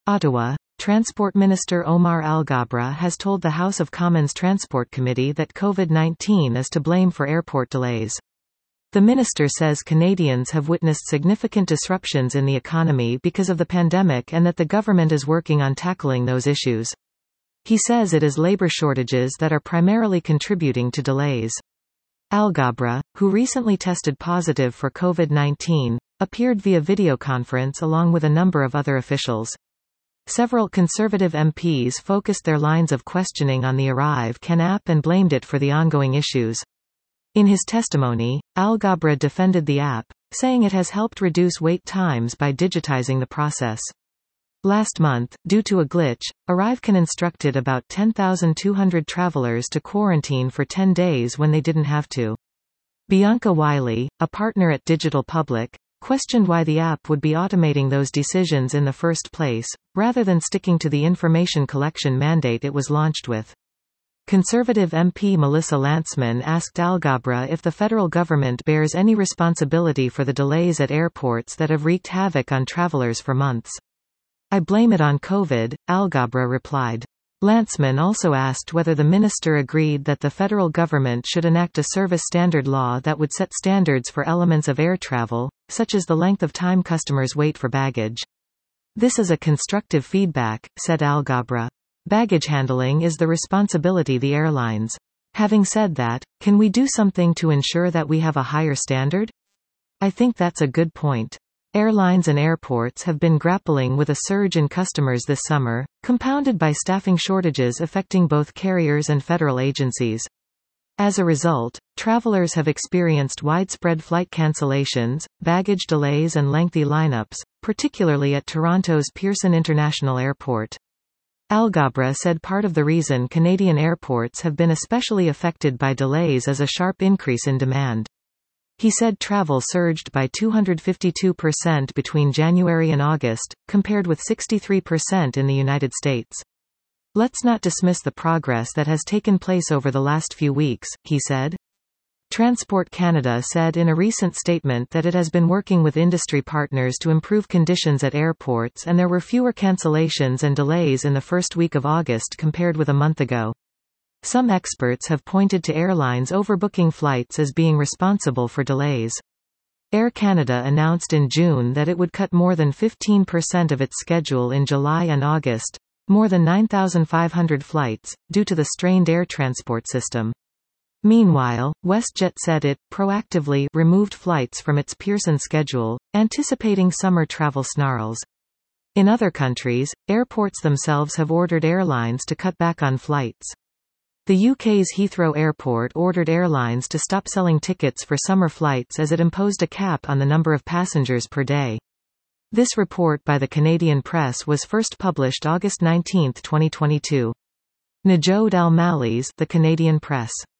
Ottawa. Transport Minister Omar Alghabra has told the House of Commons Transport Committee that COVID-19 is to blame for airport delays. The minister says Canadians have witnessed significant disruptions in the economy because of the pandemic and that the government is working on tackling those issues. He says it is labor shortages that are primarily contributing to delays. Alghabra, who recently tested positive for COVID-19, appeared via videoconference along with a number of other officials. Several Conservative MPs focused their lines of questioning on the Arrive Can app and blamed it for the ongoing issues. In his testimony, Alghabra defended the app, saying it has helped reduce wait times by digitizing the process. Last month, due to a glitch, Arrive Can instructed about 10,200 travelers to quarantine for 10 days when they didn't have to. Bianca Wiley, a partner at Digital Public, questioned why the app would be automating those decisions in the first place, rather than sticking to the information collection mandate it was launched with. Conservative MP Melissa Lantsman asked Alghabra if the federal government bears any responsibility for the delays at airports that have wreaked havoc on travelers for months. "I blame it on COVID," Alghabra replied. Lantsman also asked whether the minister agreed that the federal government should enact a service standard law that would set standards for elements of air travel, such as the length of time customers wait for baggage. "This is a constructive feedback," said Alghabra. "Baggage handling is the responsibility of the airlines. Having said that, can we do something to ensure that we have a higher standard? I think that's a good point. Airlines and airports have been grappling with a surge in customers this summer, compounded by staffing shortages affecting both carriers and federal agencies. As a result, travelers have experienced widespread flight cancellations, baggage delays and lengthy lineups, particularly at Toronto's Pearson International Airport." Alghabra said part of the reason Canadian airports have been especially affected by delays is a sharp increase in demand. He said travel surged by 252% between January and August, compared with 63% in the United States. "Let's not dismiss the progress that has taken place over the last few weeks," he said. Transport Canada said in a recent statement that it has been working with industry partners to improve conditions at airports and there were fewer cancellations and delays in the first week of August compared with a month ago. Some experts have pointed to airlines overbooking flights as being responsible for delays. Air Canada announced in June that it would cut more than 15% of its schedule in July and August, more than 9,500 flights, due to the strained air transport system. Meanwhile, WestJet said it proactively removed flights from its Pearson schedule, anticipating summer travel snarls. In other countries, airports themselves have ordered airlines to cut back on flights. The UK's Heathrow Airport ordered airlines to stop selling tickets for summer flights as it imposed a cap on the number of passengers per day. This report by the Canadian Press was first published August 19, 2022. Najod Al-Malis, The Canadian Press.